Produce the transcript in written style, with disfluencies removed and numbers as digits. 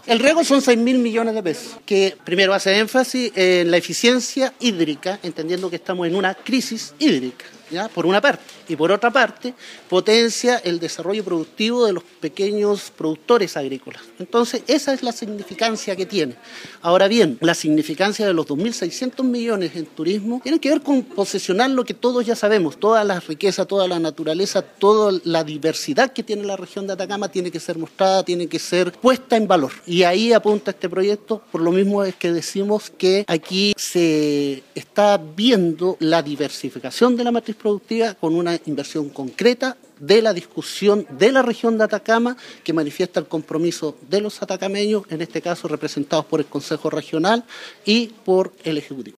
El riego son 6.000 millones de pesos, que primero hace énfasis en la eficiencia hídrica, entendiendo que estamos en una crisis hídrica, ¿ya? Por una parte. Y por otra parte, potencia el desarrollo productivo de los pequeños productores agrícolas. Entonces, esa es la significancia que tiene. Ahora bien, la significancia de los 2.600 millones en turismo tiene que ver con posesionar lo que todos ya sabemos, toda la riqueza, toda la naturaleza, toda la diversidad que tiene la región de Atacama tiene que ser mostrada, tiene que ser puesta en valor. Y ahí apunta este proyecto, por lo mismo es que decimos que aquí se está viendo la diversificación de la matriz productiva con una inversión concreta de la discusión de la región de Atacama que manifiesta el compromiso de los atacameños, en este caso representados por el Consejo Regional y por el Ejecutivo.